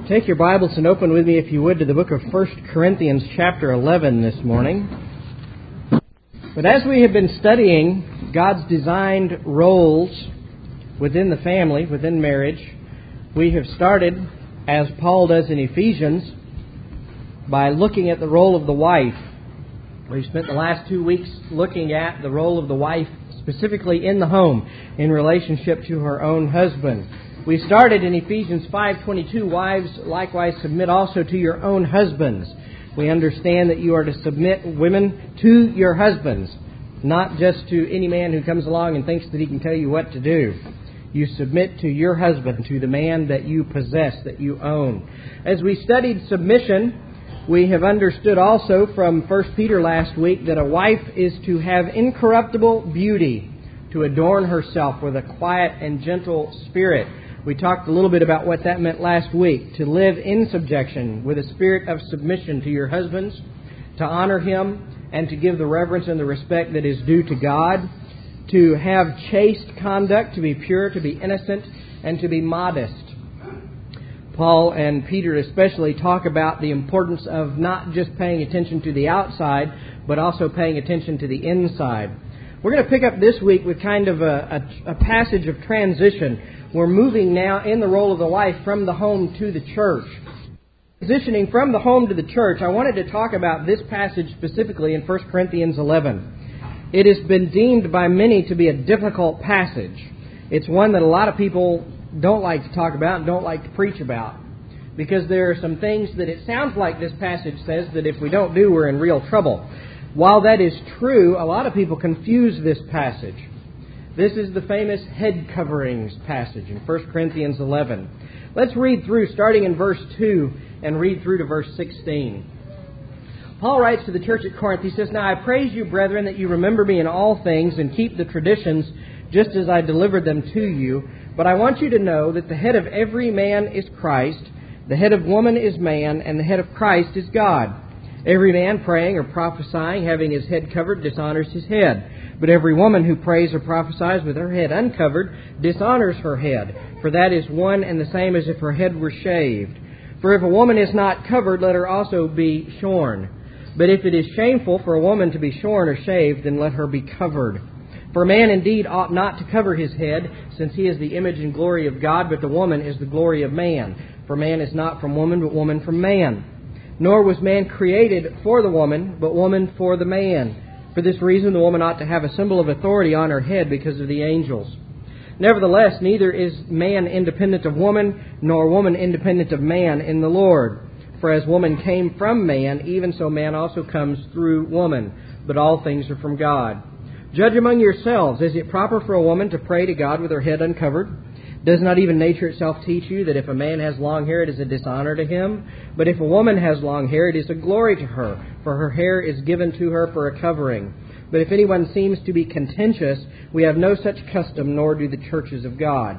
Take your Bibles and open with me, if you would, to the book of 1 Corinthians chapter 11 this morning. But as we have been studying God's designed roles within the family, within marriage, we have started, as Paul does in Ephesians, by looking at the role of the wife. We've spent the last 2 weeks looking at the role of the wife specifically in the home in relationship to her own husband. We started in Ephesians 5:22, wives likewise submit also to your own husbands. We understand that you are to submit, women, to your husbands, not just to any man who comes along and thinks that he can tell you what to do. You submit to your husband, to the man that you possess, that you own. As we studied submission, we have understood also from 1 Peter last week that a wife is to have incorruptible beauty, to adorn herself with a quiet and gentle spirit. We talked a little bit about what that meant last week, to live in subjection with a spirit of submission to your husbands, to honor him, and to give the reverence and the respect that is due to God, to have chaste conduct, to be pure, to be innocent, and to be modest. Paul and Peter especially talk about the importance of not just paying attention to the outside, but also paying attention to the inside. We're going to pick up this week with kind of a passage of transition. We're moving now in the role of the wife from the home to the church. Transitioning from the home to the church, I wanted to talk about this passage specifically in 1 Corinthians 11. It has been deemed by many to be a difficult passage. It's one that a lot of people don't like to talk about and don't like to preach about, because there are some things that it sounds like this passage says that if we don't do, we're in real trouble. While that is true, a lot of people confuse this passage. This is the famous head coverings passage in 1 Corinthians 11. Let's read through, starting in verse 2, and read through to verse 16. Paul writes to the church at Corinth, he says, "Now I praise you, brethren, that you remember me in all things and keep the traditions just as I delivered them to you. But I want you to know that the head of every man is Christ, the head of woman is man, and the head of Christ is God. Every man praying or prophesying, having his head covered, dishonors his head. But every woman who prays or prophesies with her head uncovered dishonors her head. For that is one and the same as if her head were shaved. For if a woman is not covered, let her also be shorn. But if it is shameful for a woman to be shorn or shaved, then let her be covered. For a man indeed ought not to cover his head, since he is the image and glory of God, but the woman is the glory of man. For man is not from woman, but woman from man. Nor was man created for the woman, but woman for the man. For this reason the woman ought to have a symbol of authority on her head because of the angels. Nevertheless, neither is man independent of woman, nor woman independent of man in the Lord. For as woman came from man, even so man also comes through woman. But all things are from God. Judge among yourselves, is it proper for a woman to pray to God with her head uncovered? Does not even nature itself teach you that if a man has long hair, it is a dishonor to him? But if a woman has long hair, it is a glory to her, for her hair is given to her for a covering. But if anyone seems to be contentious, we have no such custom, nor do the churches of God."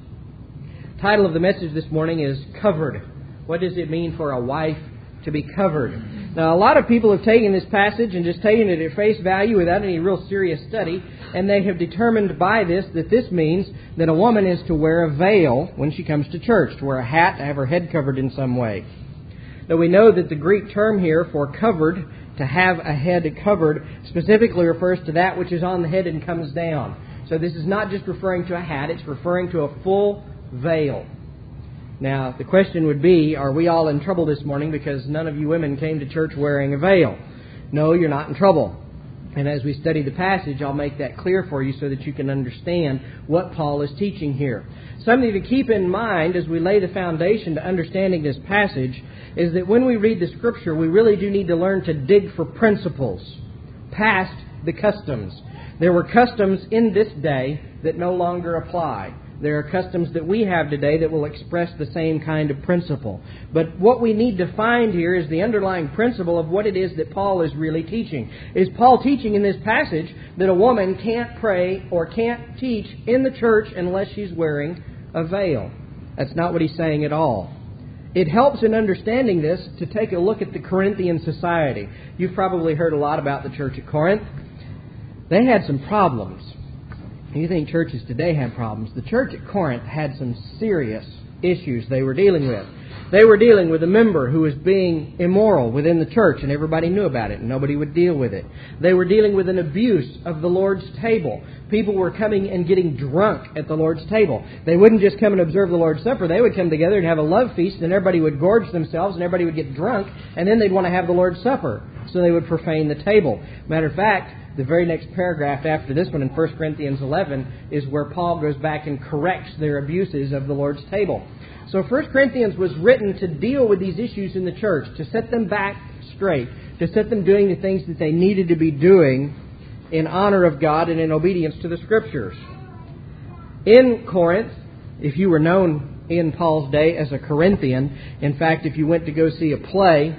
The title of the message this morning is Covered. What does it mean for a wife to be covered? Now, a lot of people have taken this passage and just taken it at face value without any real serious study, and they have determined by this that this means that a woman is to wear a veil when she comes to church, to wear a hat, to have her head covered in some way. Now, we know that the Greek term here for covered, to have a head covered, specifically refers to that which is on the head and comes down. So this is not just referring to a hat, it's referring to a full veil. Now, the question would be, are we all in trouble this morning because none of you women came to church wearing a veil? No, you're not in trouble. And as we study the passage, I'll make that clear for you so that you can understand what Paul is teaching here. Something to keep in mind as we lay the foundation to understanding this passage is that when we read the Scripture, we really do need to learn to dig for principles past the customs. There were customs in this day that no longer apply. There are customs that we have today that will express the same kind of principle. But what we need to find here is the underlying principle of what it is that Paul is really teaching. Is Paul teaching in this passage that a woman can't pray or can't teach in the church unless she's wearing a veil? That's not what he's saying at all. It helps in understanding this to take a look at the Corinthian society. You've probably heard a lot about the church at Corinth. They had some problems. You think churches today have problems. The church at Corinth had some serious issues they were dealing with. They were dealing with a member who was being immoral within the church, and everybody knew about it, and nobody would deal with it. They were dealing with an abuse of the Lord's table. People were coming and getting drunk at the Lord's table. They wouldn't just come and observe the Lord's Supper. They would come together and have a love feast, and everybody would gorge themselves, and everybody would get drunk, and then they'd want to have the Lord's Supper. So they would profane the table. Matter of fact, the very next paragraph after this one in 1 Corinthians 11 is where Paul goes back and corrects their abuses of the Lord's table. So 1 Corinthians was written to deal with these issues in the church, to set them back straight, to set them doing the things that they needed to be doing in honor of God and in obedience to the Scriptures. In Corinth, if you were known in Paul's day as a Corinthian, in fact, if you went to go see a play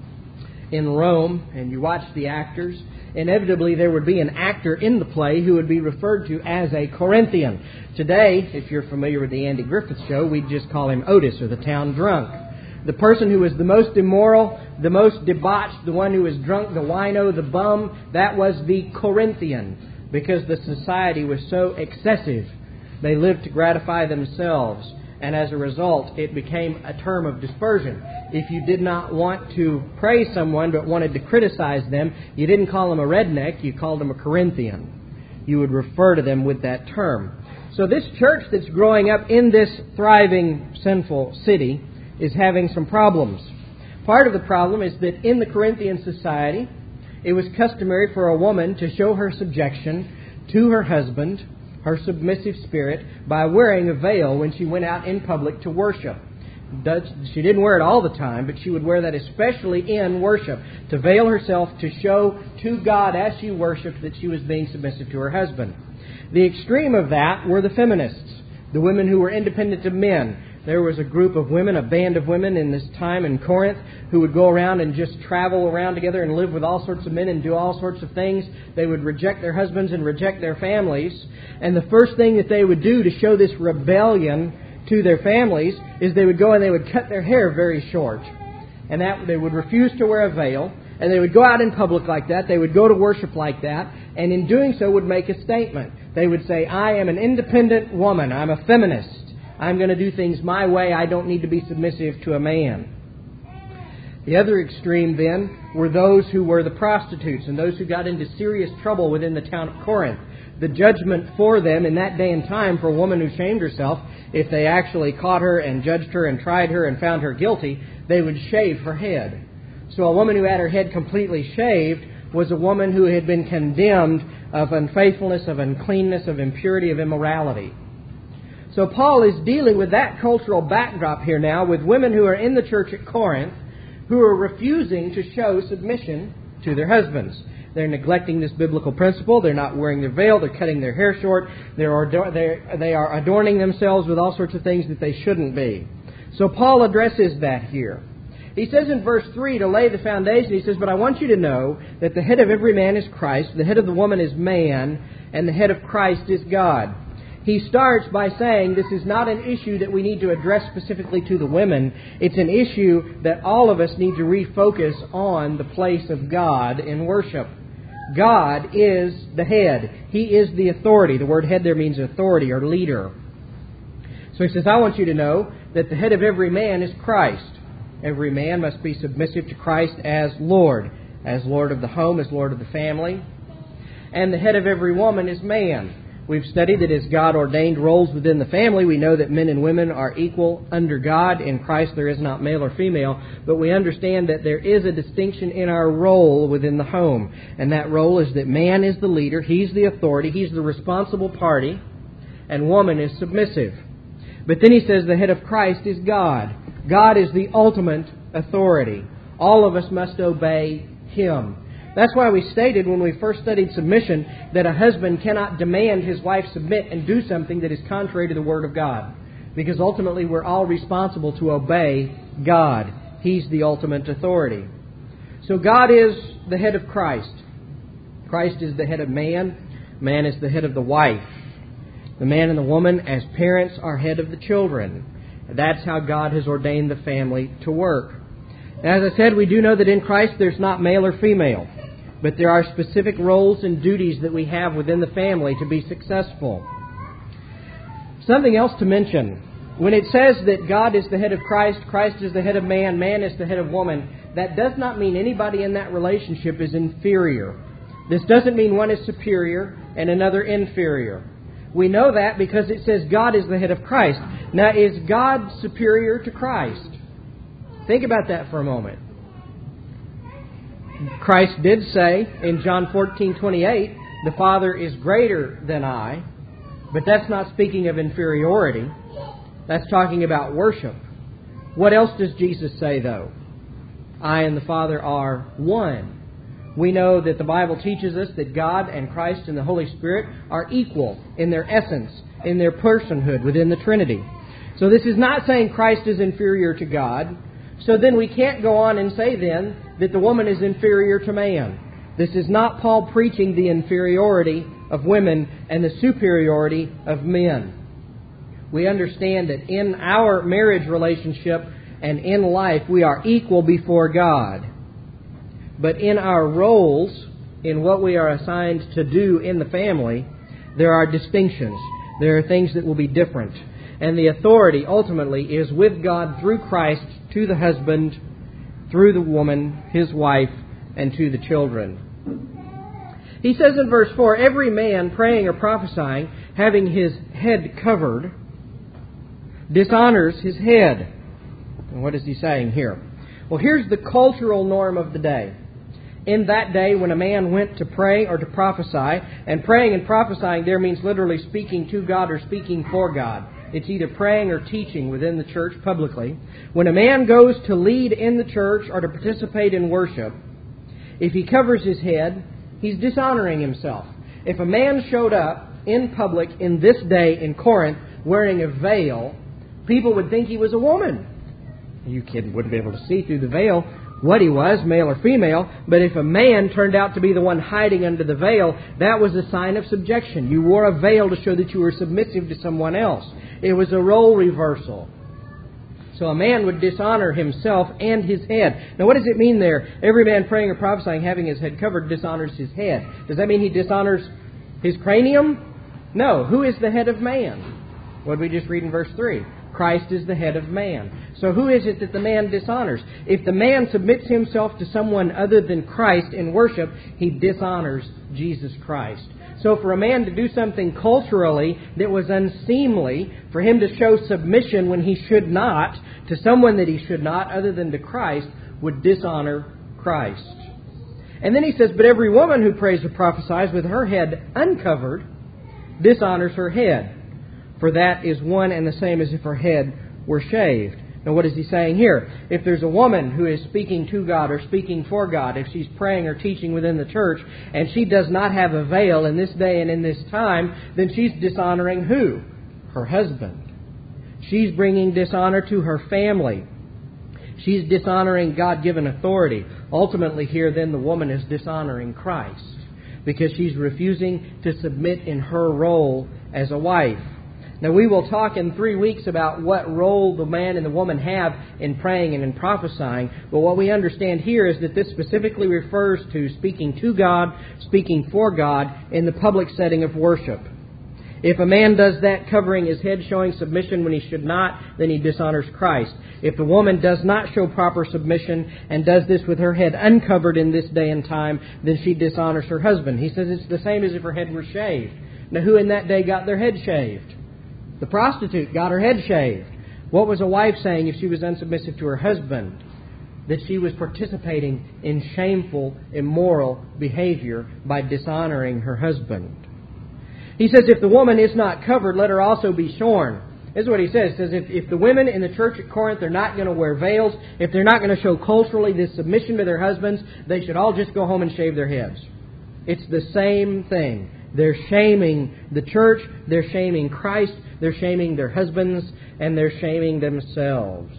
in Rome and you watched the actors, inevitably there would be an actor in the play who would be referred to as a Corinthian. Today, if you're familiar with the Andy Griffith Show, we'd just call him Otis, or the town drunk. The person who was the most immoral, the most debauched, the one who was drunk, the wino, the bum, that was the Corinthian, because the society was so excessive. They lived to gratify themselves, and as a result, it became a term of dispersion. If you did not want to praise someone but wanted to criticize them, you didn't call them a redneck, you called them a Corinthian. You would refer to them with that term. So this church that's growing up in this thriving, sinful city is having some problems. Part of the problem is that in the Corinthian society, it was customary for a woman to show her subjection to her husband, her submissive spirit, by wearing a veil when she went out in public to worship. She didn't wear it all the time, but she would wear that especially in worship, to veil herself, to show to God as she worshiped that she was being submissive to her husband. The extreme of that were the feminists, the women who were independent of men. There was a group of women, a band of women in this time in Corinth, who would go around and just travel around together and live with all sorts of men and do all sorts of things. They would reject their husbands and reject their families. And the first thing that they would do to show this rebellion to their families is they would go and they would cut their hair very short. And that they would refuse to wear a veil. And they would go out in public like that. They would go to worship like that. And in doing so would make a statement. They would say, I am an independent woman. I'm a feminist. I'm going to do things my way. I don't need to be submissive to a man. The other extreme then were those who were the prostitutes and those who got into serious trouble within the town of Corinth. The judgment for them in that day and time for a woman who shamed herself, if they actually caught her and judged her and tried her and found her guilty, they would shave her head. So a woman who had her head completely shaved was a woman who had been condemned of unfaithfulness, of uncleanness, of impurity, of immorality. So Paul is dealing with that cultural backdrop here now with women who are in the church at Corinth who are refusing to show submission to their husbands. They're neglecting this biblical principle. They're not wearing their veil. They're cutting their hair short. They are adorning themselves with all sorts of things that they shouldn't be. So Paul addresses that here. He says in verse 3, to lay the foundation, he says, but I want you to know that the head of every man is Christ, the head of the woman is man, and the head of Christ is God. He starts by saying this is not an issue that we need to address specifically to the women. It's an issue that all of us need to refocus on the place of God in worship. God is the head. He is the authority. The word head there means authority or leader. So he says, I want you to know that the head of every man is Christ. Every man must be submissive to Christ as Lord of the home, as Lord of the family. And the head of every woman is man. We've studied that as God ordained roles within the family, we know that men and women are equal under God. In Christ there is not male or female, but we understand that there is a distinction in our role within the home. And that role is that man is the leader, he's the authority, he's the responsible party, and woman is submissive. But then he says the head of Christ is God. God is the ultimate authority. All of us must obey Him. That's why we stated when we first studied submission that a husband cannot demand his wife submit and do something that is contrary to the Word of God. Because ultimately we're all responsible to obey God. He's the ultimate authority. So God is the head of Christ. Christ is the head of man. Man is the head of the wife. The man and the woman as parents are head of the children. That's how God has ordained the family to work. As I said, we do know that in Christ there's not male or female. But there are specific roles and duties that we have within the family to be successful. Something else to mention. When it says that God is the head of Christ, Christ is the head of man, man is the head of woman, that does not mean anybody in that relationship is inferior. This doesn't mean one is superior and another inferior. We know that because it says God is the head of Christ. Now, is God superior to Christ? Think about that for a moment. Christ did say in John 14:28, the Father is greater than I. But that's not speaking of inferiority. That's talking about worship. What else does Jesus say, though? I and the Father are one. We know that the Bible teaches us that God and Christ and the Holy Spirit are equal in their essence, in their personhood within the Trinity. So this is not saying Christ is inferior to God. So then we can't go on and say then that the woman is inferior to man. This is not Paul preaching the inferiority of women and the superiority of men. We understand that in our marriage relationship and in life we are equal before God. But in our roles, in what we are assigned to do in the family, there are distinctions. There are things that will be different. And the authority ultimately is with God through Christ to the husband, through the woman, his wife, and to the children. He says in verse 4, every man praying or prophesying, having his head covered, dishonors his head. And what is he saying here? Well, here's the cultural norm of the day. In that day, when a man went to pray or to prophesy, and praying and prophesying there means literally speaking to God or speaking for God. It's either praying or teaching within the church publicly. When a man goes to lead in the church or to participate in worship, if he covers his head, he's dishonoring himself. If a man showed up in public in this day in Corinth wearing a veil, people would think he was a woman. You kid wouldn't be able to see through the veil what he was, male or female, but if a man turned out to be the one hiding under the veil, that was a sign of subjection. You wore a veil to show that you were submissive to someone else. It was a role reversal. So a man would dishonor himself and his head. Now what does it mean there? Every man praying or prophesying, having his head covered, dishonors his head. Does that mean he dishonors his cranium? No. Who is the head of man? What did we just read in verse 3? Christ is the head of man. So who is it that the man dishonors? If the man submits himself to someone other than Christ in worship, he dishonors Jesus Christ. So for a man to do something culturally that was unseemly, for him to show submission when he should not, to someone that he should not, other than to Christ, would dishonor Christ. And then he says, but every woman who prays or prophesies with her head uncovered dishonors her head. For that is one and the same as if her head were shaved. Now what is he saying here? If there's a woman who is speaking to God or speaking for God, if she's praying or teaching within the church, and she does not have a veil in this day and in this time, then she's dishonoring who? Her husband. She's bringing dishonor to her family. She's dishonoring God-given authority. Ultimately here then the woman is dishonoring Christ because she's refusing to submit in her role as a wife. Now we will talk in 3 weeks about what role the man and the woman have in praying and in prophesying. But what we understand here is that this specifically refers to speaking to God, speaking for God in the public setting of worship. If a man does that covering his head, showing submission when he should not, then he dishonors Christ. If the woman does not show proper submission and does this with her head uncovered in this day and time, then she dishonors her husband. He says it's the same as if her head were shaved. Now who in that day got their head shaved? The prostitute got her head shaved. What was a wife saying if she was unsubmissive to her husband? That she was participating in shameful, immoral behavior by dishonoring her husband. He says if the woman is not covered, let her also be shorn. This is what he says. He says if the women in the church at Corinth are not going to wear veils, if they're not going to show culturally this submission to their husbands, they should all just go home and shave their heads. It's the same thing. They're shaming the church, they're shaming Christ, they're shaming their husbands, and they're shaming themselves.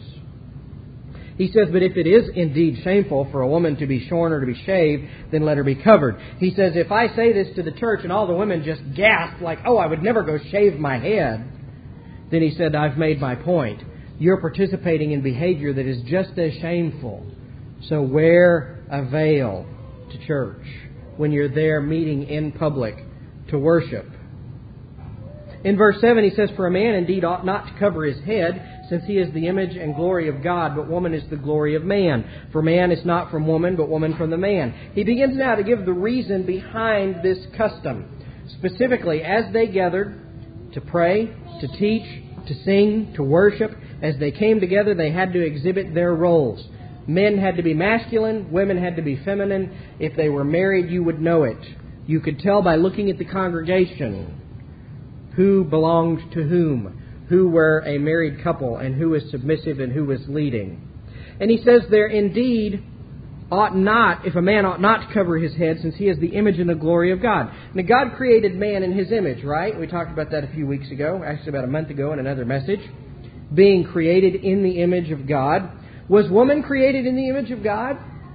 He says, but if it is indeed shameful for a woman to be shorn or to be shaved, then let her be covered. He says, if I say this to the church and all the women just gasp like, oh, I would never go shave my head, then he said, I've made my point. You're participating in behavior that is just as shameful. So wear a veil to church when you're there meeting in public to worship. In verse 7 he says, "For a man indeed ought not to cover his head, since he is the image and glory of God, but woman is the glory of man. For man is not from woman, but woman from the man." He begins now to give the reason behind this custom. Specifically, as they gathered to pray, to teach, to sing, to worship, as they came together, they had to exhibit their roles. Men had to be masculine, women had to be feminine. If they were married, you would know it. You could tell by looking at the congregation who belonged to whom, who were a married couple, and who was submissive and who was leading. And he says there, indeed, if a man ought not to cover his head, since he is the image and the glory of God. Now, God created man in His image, right? We talked about that a few weeks ago, actually about a month ago in another message. Being created in the image of God. Was woman created in the image of God?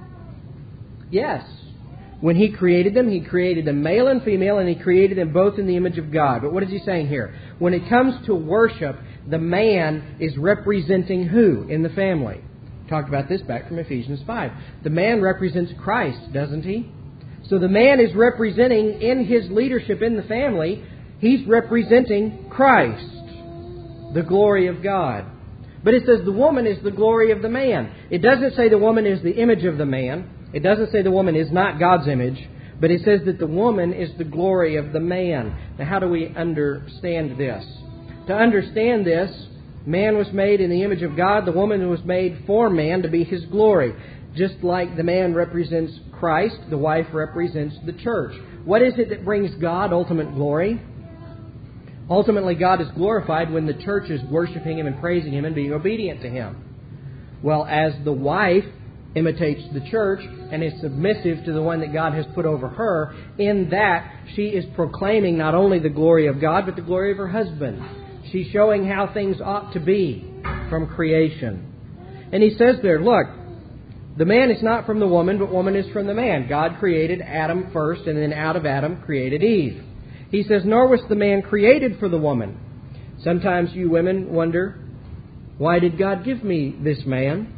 Yes. When He created them male and female, and He created them both in the image of God. But what is He saying here? When it comes to worship, the man is representing who in the family? Talked about this back from Ephesians 5. The man represents Christ, doesn't he? So the man is representing, in his leadership in the family, he's representing Christ, the glory of God. But it says the woman is the glory of the man. It doesn't say the woman is the image of the man. It doesn't say the woman is not God's image. But it says that the woman is the glory of the man. Now, how do we understand this? To understand this, man was made in the image of God. The woman was made for man to be His glory. Just like the man represents Christ, the wife represents the church. What is it that brings God ultimate glory? Ultimately, God is glorified when the church is worshiping Him and praising Him and being obedient to Him. Well, as the wife imitates the church and is submissive to the one that God has put over her, in that she is proclaiming not only the glory of God, but the glory of her husband. She's showing how things ought to be from creation. And he says there, look, the man is not from the woman, but woman is from the man. God created Adam first, and then out of Adam created Eve. He says, nor was the man created for the woman. Sometimes you women wonder, why did God give me this man?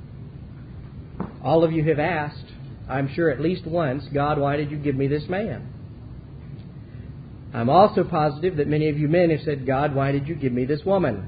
All of you have asked, I'm sure at least once, God, why did you give me this man? I'm also positive that many of you men have said, God, why did you give me this woman?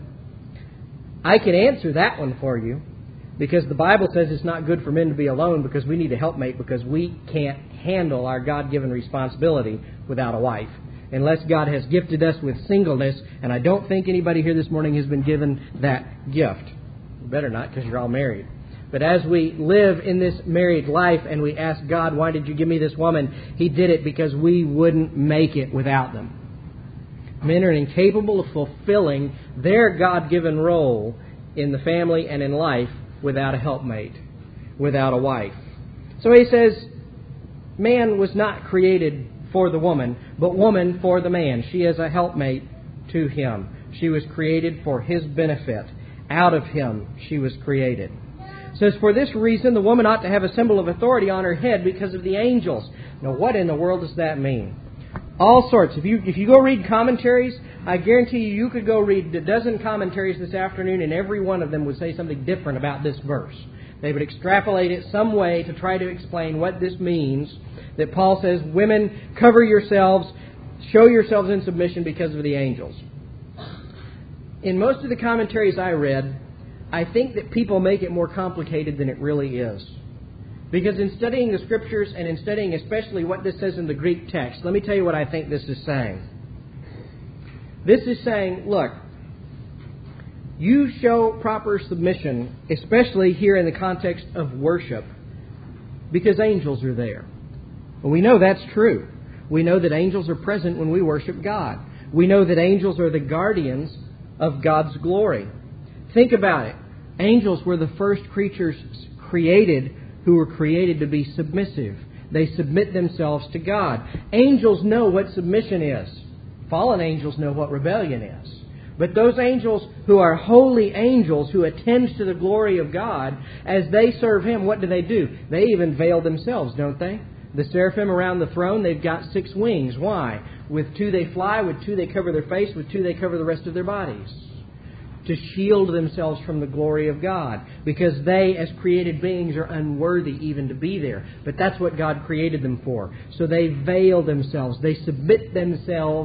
I can answer that one for you, because the Bible says it's not good for men to be alone, because we need a helpmate, because we can't handle our God-given responsibility without a wife. Unless God has gifted us with singleness, and I don't think anybody here this morning has been given that gift. You better not, because you're all married. But as we live in this married life and we ask God, why did you give me this woman? He did it because we wouldn't make it without them. Men are incapable of fulfilling their God-given role in the family and in life without a helpmate, without a wife. So he says, man was not created for the woman, but woman for the man. She is a helpmate to him. She was created for his benefit. Out of him she was created. It says, for this reason, the woman ought to have a symbol of authority on her head because of the angels. Now, what in the world does that mean? All sorts. If you go read commentaries, I guarantee you could go read a dozen commentaries this afternoon, and every one of them would say something different about this verse. They would extrapolate it some way to try to explain what this means, that Paul says, women, cover yourselves, show yourselves in submission because of the angels. In most of the commentaries I read, I think that people make it more complicated than it really is. Because in studying the Scriptures and in studying especially what this says in the Greek text, let me tell you what I think this is saying. This is saying, look, you show proper submission, especially here in the context of worship, because angels are there. Well, we know that's true. We know that angels are present when we worship God. We know that angels are the guardians of God's glory. Think about it. Angels were the first creatures created who were created to be submissive. They submit themselves to God. Angels know what submission is. Fallen angels know what rebellion is. But those angels who are holy angels who attend to the glory of God, as they serve Him, what do? They even veil themselves, don't they? The seraphim around the throne, they've got 6 wings. Why? With 2 they fly, with 2 they cover their face, with 2 they cover the rest of their bodies. To shield themselves from the glory of God. Because they, as created beings, are unworthy even to be there. But that's what God created them for. So they veil themselves. They submit themselves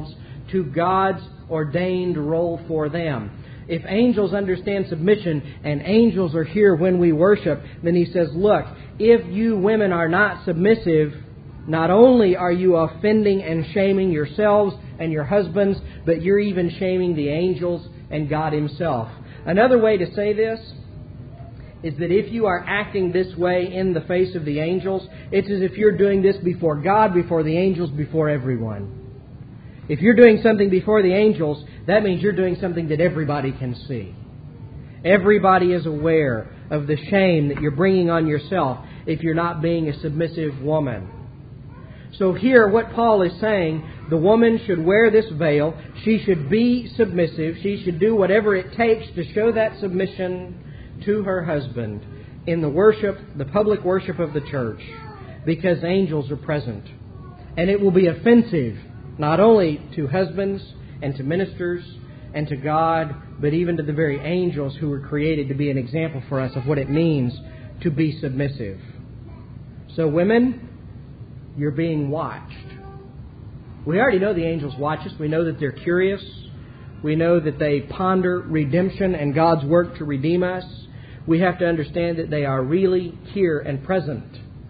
to God's ordained role for them. If angels understand submission and angels are here when we worship, then he says, look, if you women are not submissive, not only are you offending and shaming yourselves and your husbands, but you're even shaming the angels and God Himself. Another way to say this is that if you are acting this way in the face of the angels, it's as if you're doing this before God, before the angels, before everyone. If you're doing something before the angels, that means you're doing something that everybody can see. Everybody is aware of the shame that you're bringing on yourself if you're not being a submissive woman. So here, what Paul is saying, the woman should wear this veil. She should be submissive. She should do whatever it takes to show that submission to her husband in the worship, the public worship of the church, because angels are present. And it will be offensive not only to husbands and to ministers and to God, but even to the very angels who were created to be an example for us of what it means to be submissive. So women, you're being watched. We already know the angels watch us. We know that they're curious. We know that they ponder redemption and God's work to redeem us. We have to understand that they are really here and present.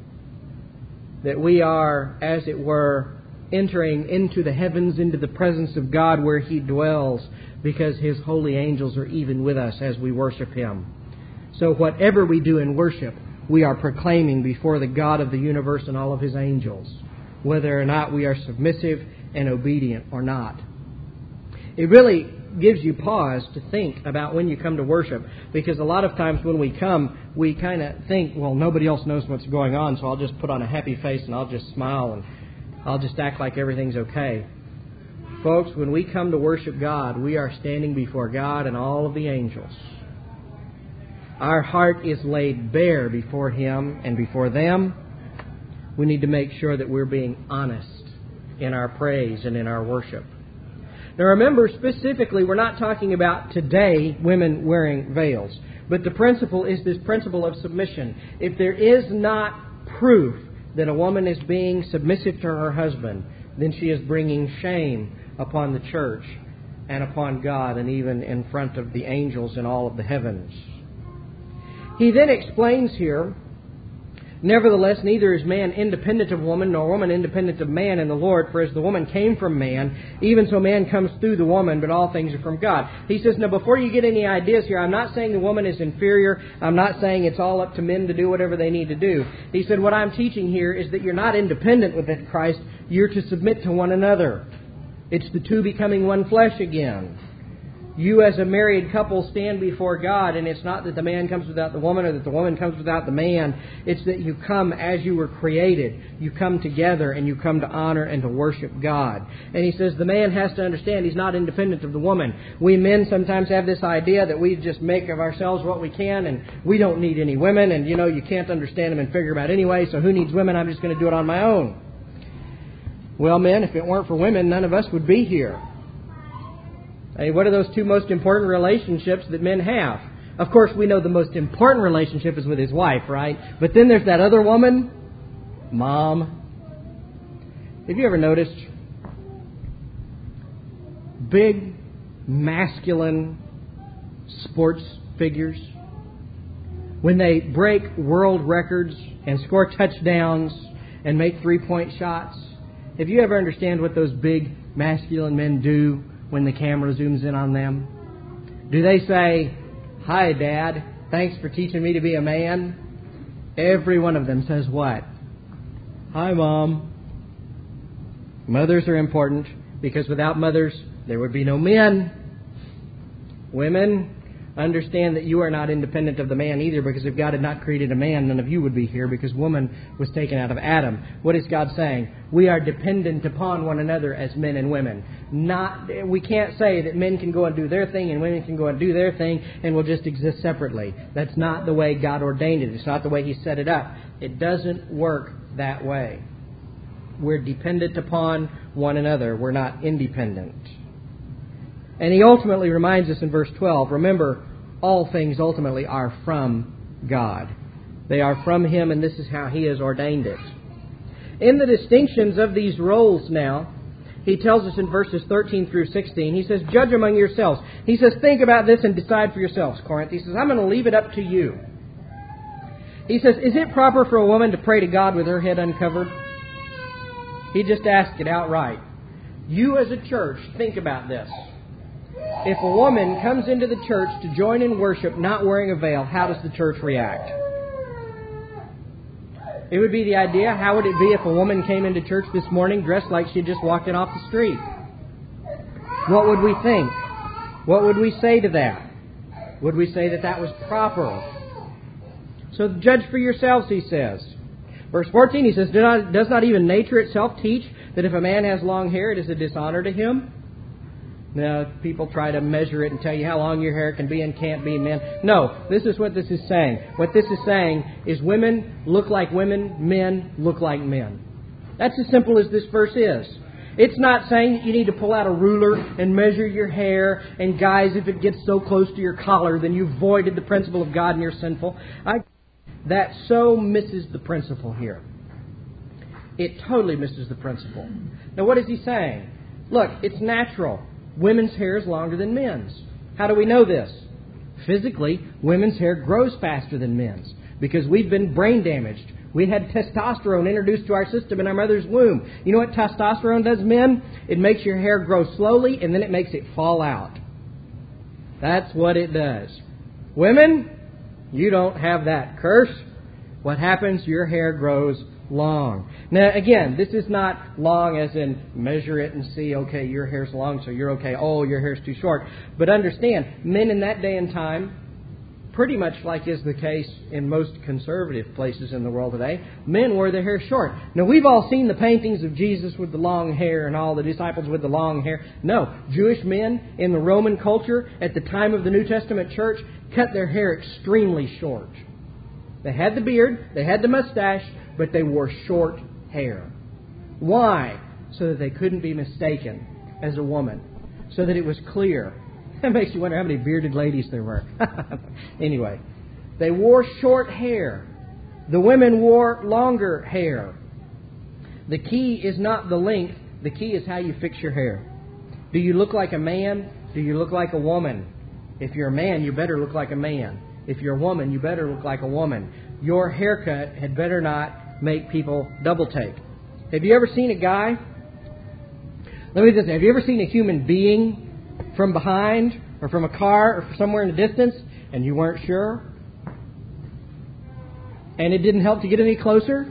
That we are, as it were, entering into the heavens, into the presence of God where He dwells, because His holy angels are even with us as we worship Him. So whatever we do in worship, we are proclaiming before the God of the universe and all of His angels, whether or not we are submissive and obedient or not. It really gives you pause to think about when you come to worship, because a lot of times when we come, we kind of think, well, nobody else knows what's going on, so I'll just put on a happy face and I'll just smile and I'll just act like everything's okay. Folks, when we come to worship God, we are standing before God and all of the angels. Our heart is laid bare before Him and before them. We need to make sure that we're being honest in our praise and in our worship. Now remember, specifically, we're not talking about today women wearing veils. But the principle is this principle of submission. If there is not proof that a woman is being submissive to her husband, then she is bringing shame upon the church and upon God and even in front of the angels in all of the heavens. He then explains here, nevertheless, neither is man independent of woman, nor woman independent of man in the Lord. For as the woman came from man, even so man comes through the woman, but all things are from God. He says, now before you get any ideas here, I'm not saying the woman is inferior. I'm not saying it's all up to men to do whatever they need to do. He said, what I'm teaching here is that you're not independent within Christ. You're to submit to one another. It's the two becoming one flesh again. You as a married couple stand before God, and it's not that the man comes without the woman or that the woman comes without the man. It's that you come as you were created. You come together and you come to honor and to worship God. And he says the man has to understand he's not independent of the woman. We men sometimes have this idea that we just make of ourselves what we can and we don't need any women, and you can't understand them and figure them out anyway, so who needs women? I'm just going to do it on my own. Well, men, if it weren't for women, none of us would be here. Hey, what are those two most important relationships that men have? Of course, we know the most important relationship is with his wife, right? But then there's that other woman, Mom. Have you ever noticed big, masculine sports figures, when they break world records and score touchdowns and make three-point shots? Have you ever understand what those big, masculine men do when the camera zooms in on them? Do they say, "Hi, Dad, thanks for teaching me to be a man"? Every one of them says what? "Hi, Mom." Mothers are important, because without mothers, there would be no men. Women, understand that you are not independent of the man either, because if God had not created a man, none of you would be here, because woman was taken out of Adam. What is God saying? We are dependent upon one another as men and women. We can't say that men can go and do their thing and women can go and do their thing and we'll just exist separately. That's not the way God ordained it. It's not the way He set it up. It doesn't work that way. We're dependent upon one another. We're not independent. And he ultimately reminds us in verse 12, remember, all things ultimately are from God. They are from Him, and this is how He has ordained it. In the distinctions of these roles now, He tells us in verses 13 through 16, he says, judge among yourselves. He says, think about this and decide for yourselves, Corinth. He says, I'm going to leave it up to you. He says, is it proper for a woman to pray to God with her head uncovered? He just asked it outright. You as a church, think about this. If a woman comes into the church to join in worship not wearing a veil, how does the church react? It would be the idea, how would it be if a woman came into church this morning dressed like she just walked in off the street? What would we think? What would we say to that? Would we say that that was proper? So judge for yourselves, he says. Verse 14, he says, does not even nature itself teach that if a man has long hair, it is a dishonor to him? Now, people try to measure it and tell you how long your hair can be and can't be, men. No, this is what this is saying. What this is saying is women look like women, men look like men. That's as simple as this verse is. It's not saying that you need to pull out a ruler and measure your hair, and guys, if it gets so close to your collar, then you've voided the principle of God and you're sinful. That so misses the principle here. It totally misses the principle. Now, what is he saying? Look, it's natural. Women's hair is longer than men's. How do we know this? Physically, women's hair grows faster than men's because we've been brain damaged. We had testosterone introduced to our system in our mother's womb. You know what testosterone does, men? It makes your hair grow slowly and then it makes it fall out. That's what it does. Women, you don't have that curse. What happens? Your hair grows long. Now, again, this is not long as in measure it and see, okay, your hair's long, so you're okay. Oh, your hair's too short. But understand, men in that day and time, pretty much like is the case in most conservative places in the world today, men wore their hair short. Now, we've all seen the paintings of Jesus with the long hair and all the disciples with the long hair. No, Jewish men in the Roman culture at the time of the New Testament church cut their hair extremely short. They had the beard, they had the mustache, but they wore short hair. Why? So that they couldn't be mistaken as a woman. So that it was clear. That makes you wonder how many bearded ladies there were. Anyway, they wore short hair. The women wore longer hair. The key is not the length. The key is how you fix your hair. Do you look like a man? Do you look like a woman? If you're a man, you better look like a man. If you're a woman, you better look like a woman. Your haircut had better not make people double take. Have you ever seen a guy? Let me just say, have you ever seen a human being from behind or from a car or somewhere in the distance and you weren't sure? And it didn't help to get any closer?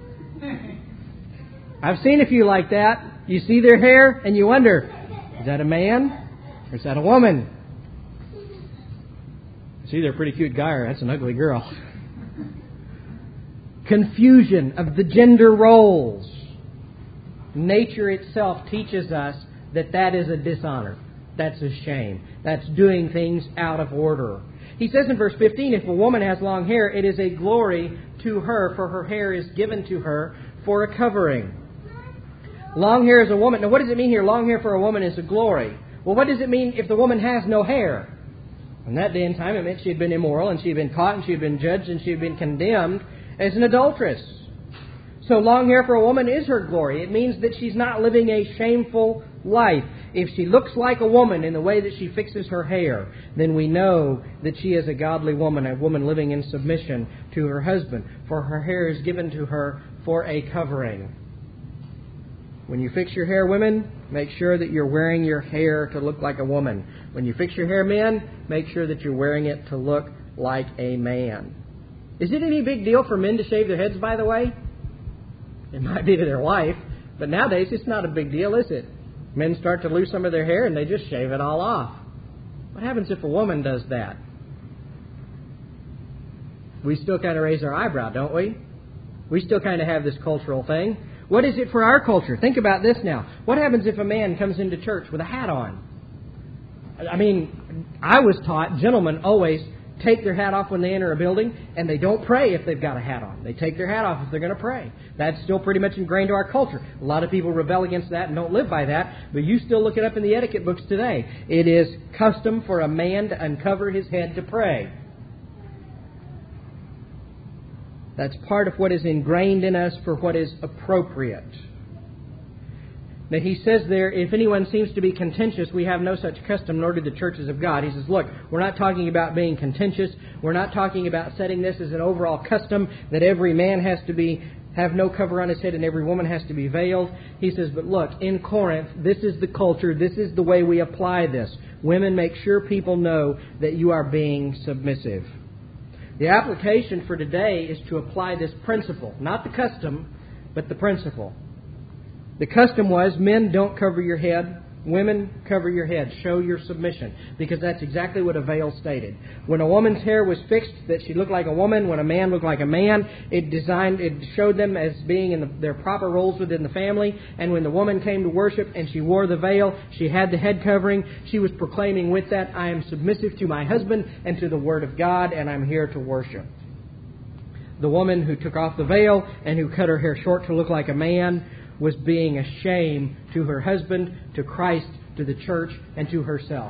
I've seen a few like that. You see their hair and you wonder, is that a man or is that a woman? It's either a pretty cute guy or that's an ugly girl. Confusion of the gender roles. Nature itself teaches us that that is a dishonor. That's a shame. That's doing things out of order. He says in verse 15, if a woman has long hair, it is a glory to her, for her hair is given to her for a covering. Long hair is a woman. Now, what does it mean here? Long hair for a woman is a glory. Well, what does it mean if the woman has no hair? In that day and time, it meant she had been immoral, and she had been caught, and she had been judged, and she had been condemned as an adulteress. So long hair for a woman is her glory. It means that she's not living a shameful life. If she looks like a woman in the way that she fixes her hair, then we know that she is a godly woman, a woman living in submission to her husband, for her hair is given to her for a covering. When you fix your hair, women, make sure that you're wearing your hair to look like a woman. When you fix your hair, men, make sure that you're wearing it to look like a man. Is it any big deal for men to shave their heads, by the way? It might be to their wife, but nowadays it's not a big deal, is it? Men start to lose some of their hair and they just shave it all off. What happens if a woman does that? We still kind of raise our eyebrow, don't we? We still kind of have this cultural thing. What is it for our culture? Think about this now. What happens if a man comes into church with a hat on? I mean, I was taught gentlemen always take their hat off when they enter a building, and they don't pray if they've got a hat on. They take their hat off if they're going to pray. That's still pretty much ingrained to our culture. A lot of people rebel against that and don't live by that, but you still look it up in the etiquette books today. It is custom for a man to uncover his head to pray. That's part of what is ingrained in us for what is appropriate. that he says there, if anyone seems to be contentious, we have no such custom, nor do the churches of God. He says, look, we're not talking about being contentious. We're not talking about setting this as an overall custom that every man has to have no cover on his head and every woman has to be veiled. He says, but look, in Corinth, this is the culture. This is the way we apply this. Women, make sure people know that you are being submissive. The application for today is to apply this principle. Not the custom, but the principle. The custom was, men, don't cover your head. Women, cover your head. Show your submission. Because that's exactly what a veil stated. When a woman's hair was fixed, that she looked like a woman. When a man looked like a man, it showed them as being in their proper roles within the family. And when the woman came to worship and she wore the veil, she had the head covering, she was proclaiming with that, I am submissive to my husband and to the Word of God, and I'm here to worship. The woman who took off the veil and who cut her hair short to look like a man was being a shame to her husband, to Christ, to the church, and to herself.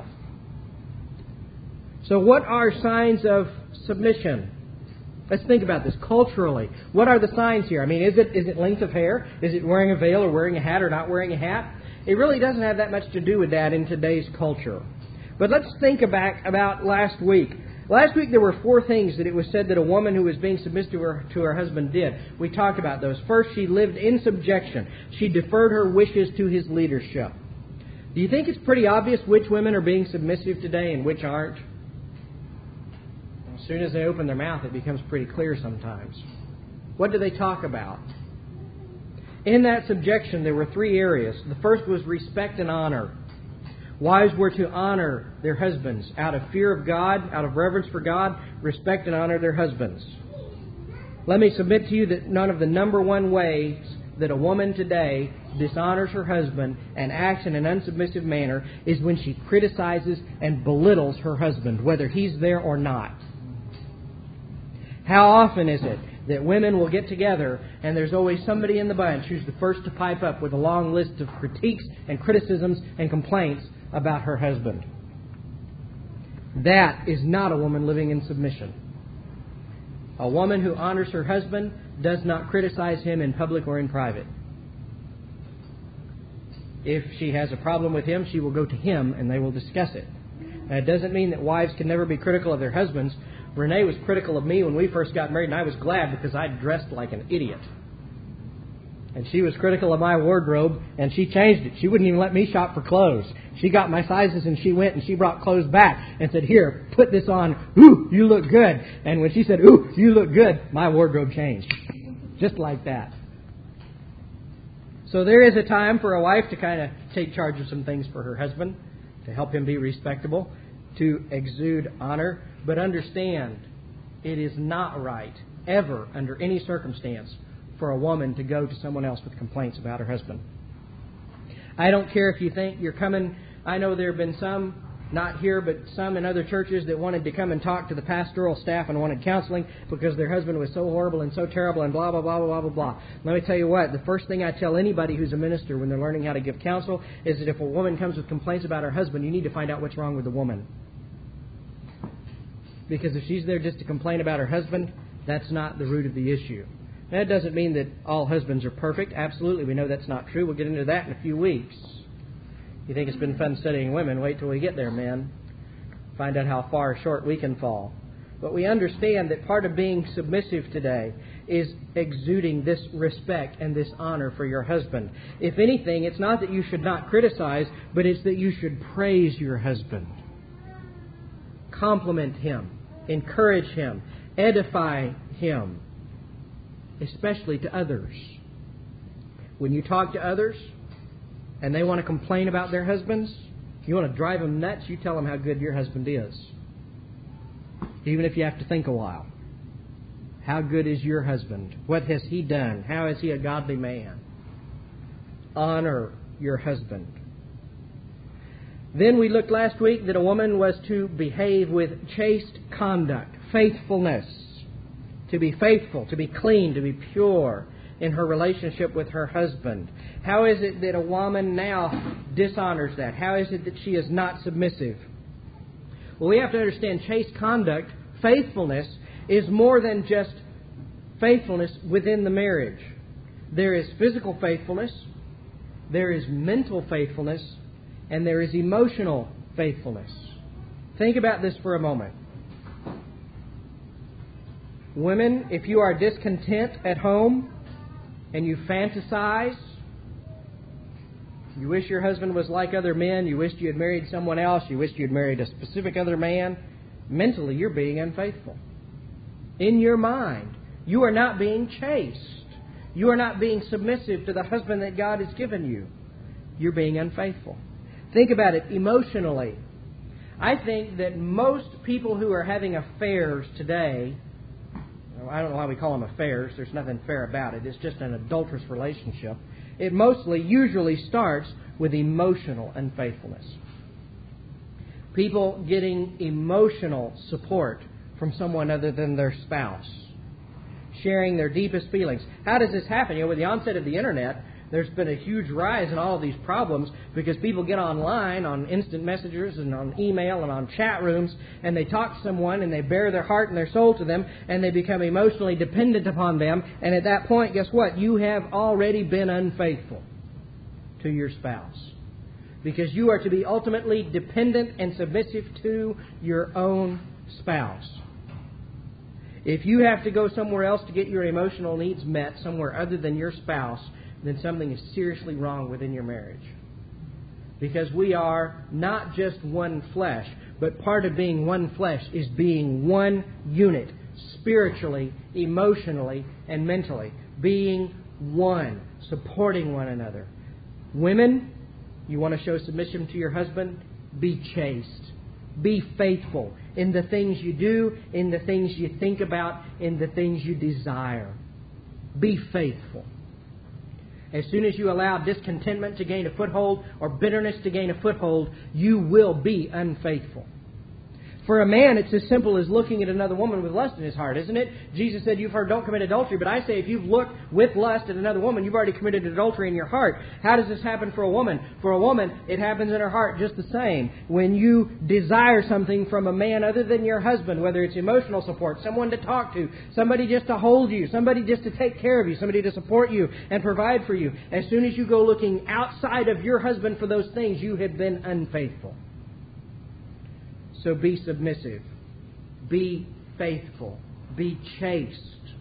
So what are signs of submission? Let's think about this culturally. What are the signs here? I mean, is it length of hair? Is it wearing a veil or wearing a hat or not wearing a hat? It really doesn't have that much to do with that in today's culture. But let's think about last week. Last week there were 4 things that it was said that a woman who was being submissive to her husband did. We talked about those. First, she lived in subjection. She deferred her wishes to his leadership. Do you think it's pretty obvious which women are being submissive today and which aren't? As soon as they open their mouth, it becomes pretty clear sometimes. What do they talk about? In that subjection, there were 3 areas. The first was respect and honor. Wives were to honor their husbands out of fear of God, out of reverence for God, respect and honor their husbands. Let me submit to you that none of the number one ways that a woman today dishonors her husband and acts in an unsubmissive manner is when she criticizes and belittles her husband, whether he's there or not. How often is it that women will get together and there's always somebody in the bunch who's the first to pipe up with a long list of critiques and criticisms and complaints about her husband? That is not a woman living in submission. A woman who honors her husband does not criticize him in public or in private. If she has a problem with him, she will go to him and they will discuss it. Now, it doesn't mean that wives can never be critical of their husbands. Renee was critical of me when we first got married, and I was glad because I dressed like an idiot. And she was critical of my wardrobe, and she changed it. She wouldn't even let me shop for clothes. She got my sizes, and she went and she brought clothes back and said, here, put this on. Ooh, you look good. And when she said, ooh, you look good, my wardrobe changed. Just like that. So there is a time for a wife to kind of take charge of some things for her husband, to help him be respectable, to exude honor. But understand, it is not right, ever, under any circumstance, for a woman to go to someone else with complaints about her husband. I don't care if you think you're coming. I know there have been some, not here, but some in other churches that wanted to come and talk to the pastoral staff and wanted counseling because their husband was so horrible and so terrible and blah, blah, blah, blah, blah, blah. Let me tell you what, the first thing I tell anybody who's a minister when they're learning how to give counsel is that if a woman comes with complaints about her husband, you need to find out what's wrong with the woman. Because if she's there just to complain about her husband, that's not the root of the issue. That doesn't mean that all husbands are perfect. Absolutely, we know that's not true. We'll get into that in a few weeks. You think it's been fun studying women? Wait till we get there, men. Find out how far short we can fall. But we understand that part of being submissive today is exuding this respect and this honor for your husband. If anything, it's not that you should not criticize, but it's that you should praise your husband. Compliment him. Encourage him. Edify him. Especially to others. When you talk to others and they want to complain about their husbands, you want to drive them nuts, you tell them how good your husband is. Even if you have to think a while. How good is your husband? What has he done? How is he a godly man? Honor your husband. Then we looked last week that a woman was to behave with chaste conduct, faithfulness. To be faithful, to be clean, to be pure in her relationship with her husband. How is it that a woman now dishonors that? How is it that she is not submissive? Well, we have to understand chaste conduct, faithfulness, is more than just faithfulness within the marriage. There is physical faithfulness, There is mental faithfulness and there is emotional faithfulness. Think about this for a moment. Women, if you are discontent at home and you fantasize, you wish your husband was like other men, you wished you had married someone else, you wished you had married a specific other man, mentally you're being unfaithful. In your mind, you are not being chaste. You are not being submissive to the husband that God has given you. You're being unfaithful. Think about it emotionally. I think that most people who are having affairs today, I don't know why we call them affairs. There's nothing fair about it. It's just an adulterous relationship. It usually starts with emotional unfaithfulness. People getting emotional support from someone other than their spouse. Sharing their deepest feelings. How does this happen? With the onset of the Internet, there's been a huge rise in all of these problems because people get online on instant messengers and on email and on chat rooms and they talk to someone and they bare their heart and their soul to them and they become emotionally dependent upon them. And at that point, guess what? You have already been unfaithful to your spouse. Because you are to be ultimately dependent and submissive to your own spouse. If you have to go somewhere else to get your emotional needs met, somewhere other than your spouse, then something is seriously wrong within your marriage. Because we are not just one flesh, but part of being one flesh is being one unit, spiritually, emotionally, and mentally. Being one, supporting one another. Women, you want to show submission to your husband? Be chaste. Be faithful in the things you do, in the things you think about, in the things you desire. Be faithful. As soon as you allow discontentment to gain a foothold or bitterness to gain a foothold, you will be unfaithful. For a man, it's as simple as looking at another woman with lust in his heart, isn't it? Jesus said, you've heard, don't commit adultery. But I say, if you've looked with lust at another woman, you've already committed adultery in your heart. How does this happen for a woman? For a woman, it happens in her heart just the same. When you desire something from a man other than your husband, whether it's emotional support, someone to talk to, somebody just to hold you, somebody just to take care of you, somebody to support you and provide for you, as soon as you go looking outside of your husband for those things, you have been unfaithful. So be submissive, be faithful, be chaste.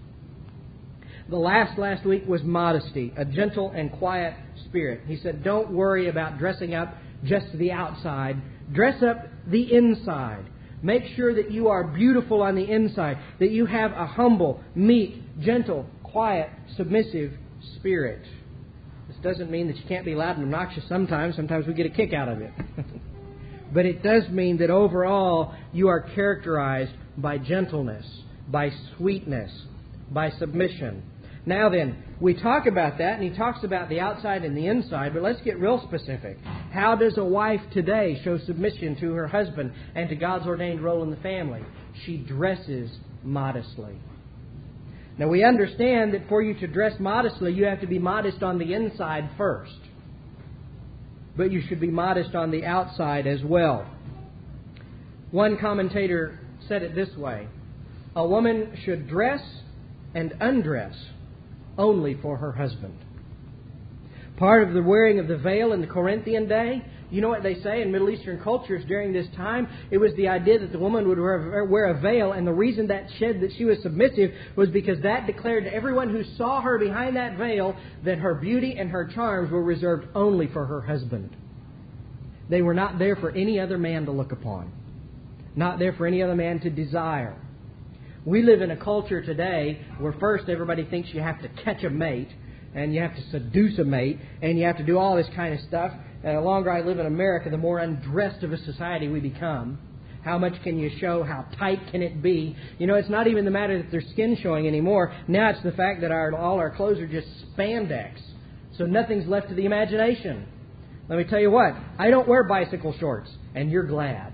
The last week was modesty, a gentle and quiet spirit. He said, don't worry about dressing up just the outside. Dress up the inside. Make sure that you are beautiful on the inside, that you have a humble, meek, gentle, quiet, submissive spirit. This doesn't mean that you can't be loud and obnoxious sometimes. Sometimes we get a kick out of it. But it does mean that overall you are characterized by gentleness, by sweetness, by submission. Now then, we talk about that, and he talks about the outside and the inside, but let's get real specific. How does a wife today show submission to her husband and to God's ordained role in the family? She dresses modestly. Now we understand that for you to dress modestly, you have to be modest on the inside first. But you should be modest on the outside as well. One commentator said it this way: a woman should dress and undress only for her husband. Part of the wearing of the veil in the Corinthian day, you know what they say in Middle Eastern cultures during this time? It was the idea that the woman would wear a veil, and the reason that said that she was submissive was because that declared to everyone who saw her behind that veil that her beauty and her charms were reserved only for her husband. They were not there for any other man to look upon, not there for any other man to desire. We live in a culture today where first everybody thinks you have to catch a mate, and you have to seduce a mate, and you have to do all this kind of stuff. And the longer I live in America, the more undressed of a society we become. How much can you show? How tight can it be? You know, it's not even the matter that there's skin showing anymore. Now it's the fact that all our clothes are just spandex. So nothing's left to the imagination. Let me tell you what, I don't wear bicycle shorts, and you're glad.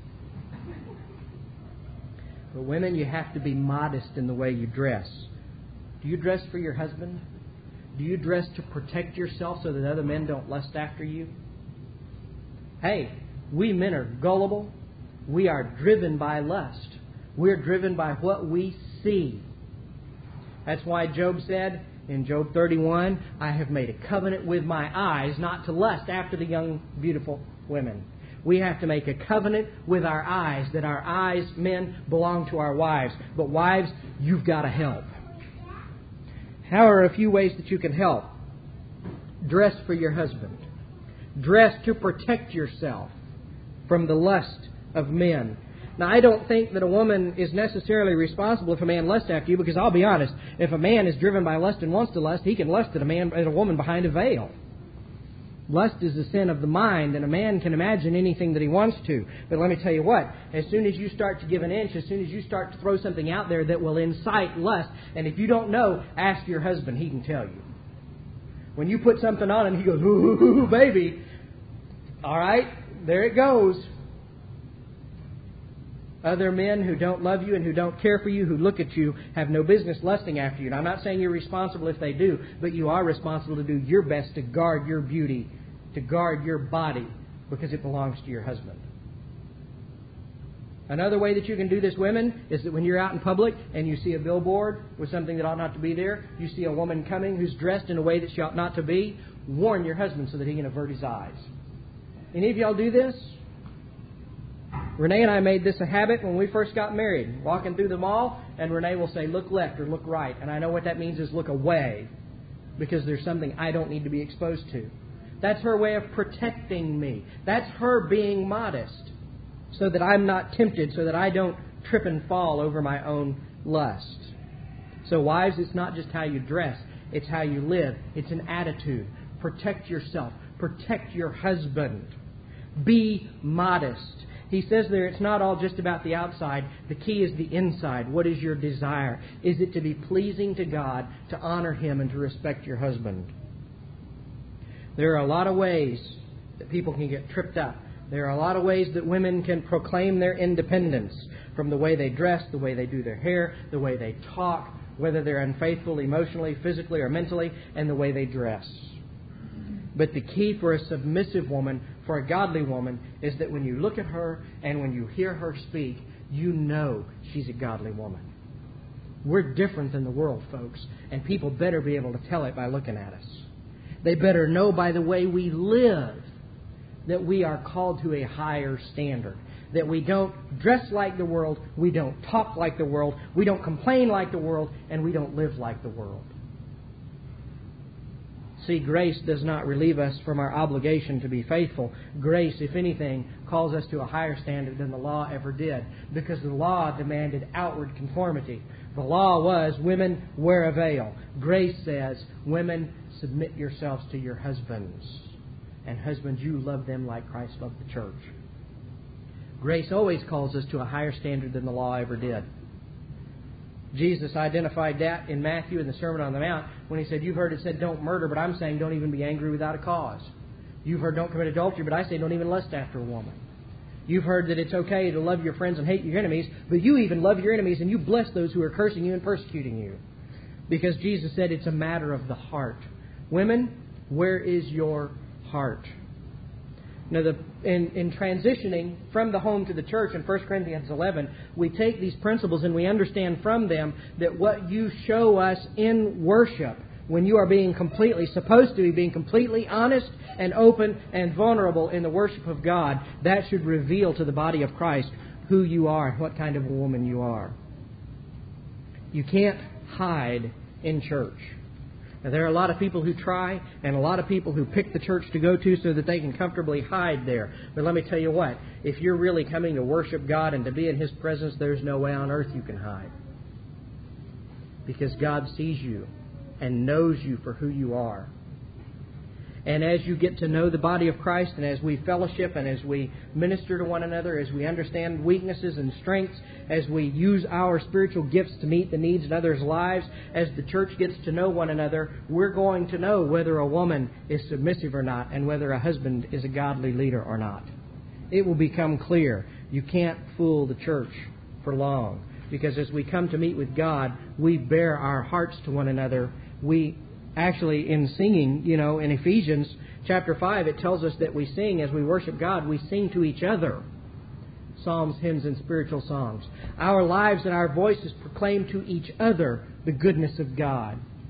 But women, you have to be modest in the way you dress. Do you dress for your husband? Do you dress to protect yourself so that other men don't lust after you? Hey, we men are gullible. We are driven by lust. We're driven by what we see. That's why Job said, In Job 31, I have made a covenant with my eyes not to lust after the young, beautiful women. We have to make a covenant with our eyes that our eyes, men, belong to our wives. But wives, you've got to help. How are a few ways that you can help? Dress for your husband. Dress to protect yourself from the lust of men. Now, I don't think that a woman is necessarily responsible if a man lusts after you, because I'll be honest, if a man is driven by lust and wants to lust, he can lust at a woman behind a veil. Lust is a sin of the mind, and a man can imagine anything that he wants to. But let me tell you what, as soon as you start to give an inch, as soon as you start to throw something out there that will incite lust, and if you don't know, ask your husband, he can tell you. When you put something on him, he goes, ooh, baby. All right, there it goes. Other men who don't love you and who don't care for you, who look at you, have no business lusting after you. And I'm not saying you're responsible if they do, but you are responsible to do your best to guard your beauty, to guard your body, because it belongs to your husband. Another way that you can do this, women, is that when you're out in public and you see a billboard with something that ought not to be there, you see a woman coming who's dressed in a way that she ought not to be, warn your husband so that he can avert his eyes. Any of y'all do this? Renee and I made this a habit when we first got married. Walking through the mall, and Renee will say, look left or look right. And I know what that means is look away, because there's something I don't need to be exposed to. That's her way of protecting me. That's her being modest, so that I'm not tempted, so that I don't trip and fall over my own lust. So wives, it's not just how you dress, it's how you live. It's an attitude. Protect yourself. Protect your husband. Be modest. He says there it's not all just about the outside. The key is the inside. What is your desire? Is it to be pleasing to God, to honor Him, and to respect your husband? There are a lot of ways that people can get tripped up. There are a lot of ways that women can proclaim their independence, from the way they dress, the way they do their hair, the way they talk, whether they're unfaithful emotionally, physically, or mentally, and the way they dress. But the key for a submissive woman, for a godly woman, is that when you look at her and when you hear her speak, you know she's a godly woman. We're different than the world, folks, and people better be able to tell it by looking at us. They better know by the way we live that we are called to a higher standard. That we don't dress like the world, we don't talk like the world, we don't complain like the world, and we don't live like the world. See, grace does not relieve us from our obligation to be faithful. Grace, if anything, calls us to a higher standard than the law ever did, because the law demanded outward conformity. The law was, women, wear a veil. Grace says, women, submit yourselves to your husbands. And husbands, you love them like Christ loved the church. Grace always calls us to a higher standard than the law ever did. Jesus identified that in Matthew in the Sermon on the Mount when He said, you've heard it said don't murder, but I'm saying don't even be angry without a cause. You've heard don't commit adultery, but I say don't even lust after a woman. You've heard that it's okay to love your friends and hate your enemies, but you even love your enemies and you bless those who are cursing you and persecuting you. Because Jesus said it's a matter of the heart. Women, where is your heart? Now, in transitioning from the home to the church in 1 Corinthians 11, we take these principles and we understand from them that what you show us in worship, when you are supposed to be being completely honest and open and vulnerable in the worship of God, that should reveal to the body of Christ who you are and what kind of a woman you are. You can't hide in church. Now, there are a lot of people who try, and a lot of people who pick the church to go to so that they can comfortably hide there. But let me tell you what, if you're really coming to worship God and to be in His presence, there's no way on earth you can hide. Because God sees you and knows you for who you are. And as you get to know the body of Christ, and as we fellowship, and as we minister to one another, as we understand weaknesses and strengths, as we use our spiritual gifts to meet the needs in others' lives, as the church gets to know one another, we're going to know whether a woman is submissive or not, and whether a husband is a godly leader or not. It will become clear. You can't fool the church for long. Because as we come to meet with God, we bear our hearts to one another. We actually, in singing, in Ephesians chapter 5, it tells us that we sing as we worship God. We sing to each other. Psalms, hymns, and spiritual songs. Our lives and our voices proclaim to each other the goodness of God.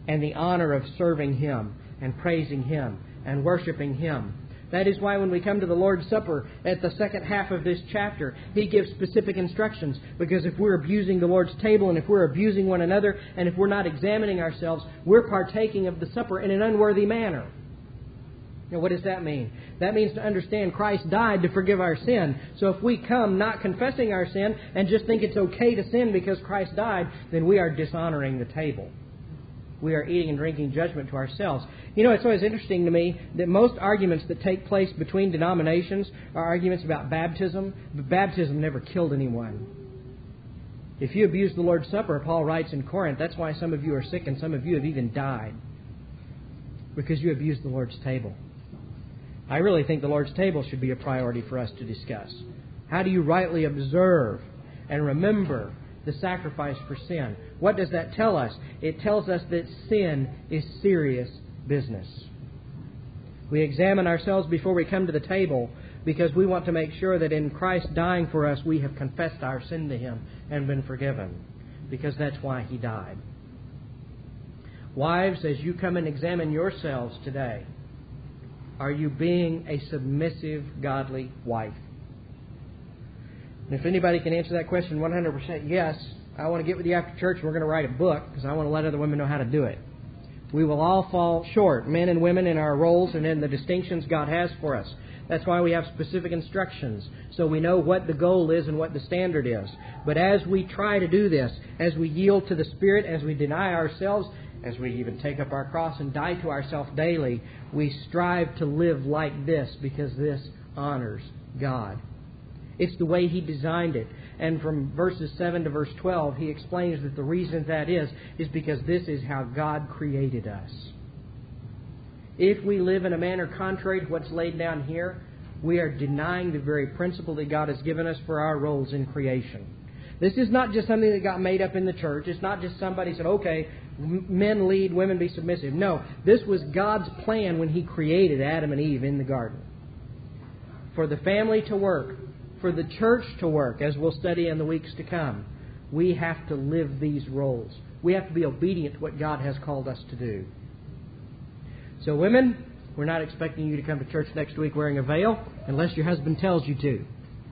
and the honor of serving Him and praising Him and worshiping Him. That is why when we come to the Lord's Supper at the second half of this chapter, He gives specific instructions. Because if we're abusing the Lord's table and if we're abusing one another and if we're not examining ourselves, we're partaking of the supper in an unworthy manner. Now, what does that mean? That means to understand Christ died to forgive our sin. So if we come not confessing our sin and just think it's okay to sin because Christ died, then we are dishonoring the table. We are eating and drinking judgment to ourselves. You know, it's always interesting to me that most arguments that take place between denominations are arguments about baptism, but baptism never killed anyone. If you abuse the Lord's Supper, Paul writes in Corinth, that's why some of you are sick and some of you have even died. Because you abused the Lord's table. I really think the Lord's table should be a priority for us to discuss. How do you rightly observe and remember the sacrifice for sin? What does that tell us? It tells us that sin is serious business. We examine ourselves before we come to the table because we want to make sure that in Christ dying for us, we have confessed our sin to Him and been forgiven. Because that's why He died. Wives, as you come and examine yourselves today, are you being a submissive, godly wife? And if anybody can answer that question 100% yes, I want to get with you after church and we're going to write a book because I want to let other women know how to do it. We will all fall short, men and women, in our roles and in the distinctions God has for us. That's why we have specific instructions, so we know what the goal is and what the standard is. But as we try to do this, as we yield to the Spirit, as we deny ourselves, as we even take up our cross and die to ourselves daily, we strive to live like this because this honors God. It's the way He designed it. And from verses 7 to verse 12, He explains that the reason that is because this is how God created us. If we live in a manner contrary to what's laid down here, we are denying the very principle that God has given us for our roles in creation. This is not just something that got made up in the church. It's not just somebody said, okay, men lead, women be submissive. No, this was God's plan when He created Adam and Eve in the garden. For the family to work, for the church to work, as we'll study in the weeks to come, we have to live these roles. We have to be obedient to what God has called us to do. So women, we're not expecting you to come to church next week wearing a veil unless your husband tells you to.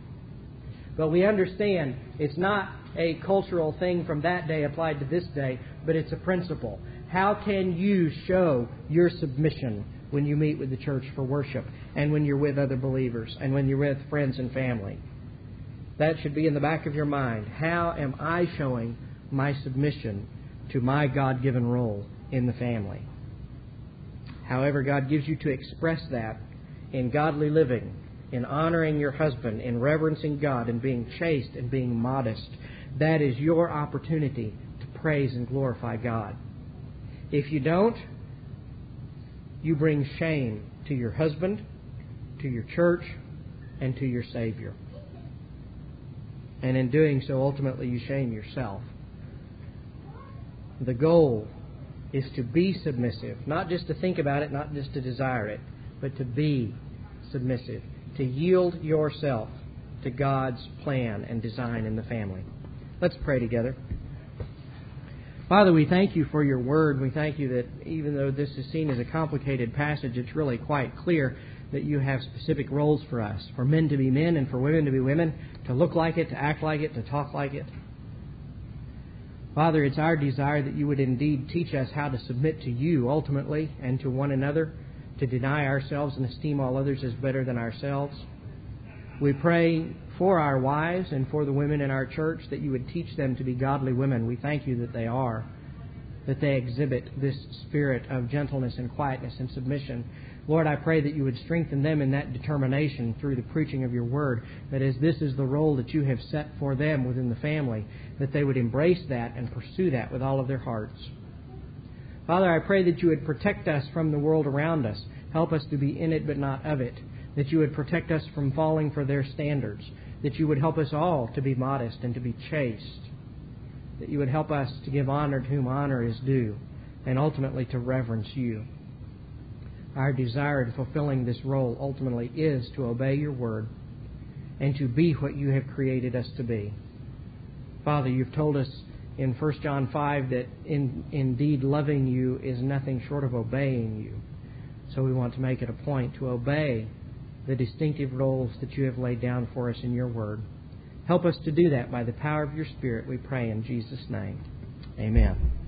But we understand it's not a cultural thing from that day applied to this day, but it's a principle. How can you show your submission when you meet with the church for worship and when you're with other believers and when you're with friends and family? That should be in the back of your mind. How am I showing my submission to my God-given role in the family? However God gives you to express that in godly living, in honoring your husband, in reverencing God, and being chaste and being modest, that is your opportunity to praise and glorify God. If you don't, you bring shame to your husband, to your church, and to your Savior. And in doing so, ultimately, you shame yourself. The goal is to be submissive, not just to think about it, not just to desire it, but to be submissive, to yield yourself to God's plan and design in the family. Let's pray together. Father, we thank You for Your Word. We thank You that even though this is seen as a complicated passage, it's really quite clear that You have specific roles for us, for men to be men and for women to be women, to look like it, to act like it, to talk like it. Father, it's our desire that You would indeed teach us how to submit to You ultimately and to one another, to deny ourselves and esteem all others as better than ourselves. We pray for our wives and for the women in our church that You would teach them to be godly women. We thank You that they are, that they exhibit this spirit of gentleness and quietness and submission. Lord, I pray that You would strengthen them in that determination through the preaching of Your Word, that as this is the role that You have set for them within the family, that they would embrace that and pursue that with all of their hearts. Father, I pray that You would protect us from the world around us. Help us to be in it but not of it. That You would protect us from falling for their standards. That You would help us all to be modest and to be chaste. That You would help us to give honor to whom honor is due, and ultimately to reverence You. Our desire in fulfilling this role ultimately is to obey Your Word and to be what You have created us to be. Father, You've told us in 1 John 5 that indeed loving you is nothing short of obeying you. So we want to make it a point to obey the distinctive roles that you have laid down for us in your Word. Help us to do that by the power of your Spirit, we pray in Jesus' name. Amen.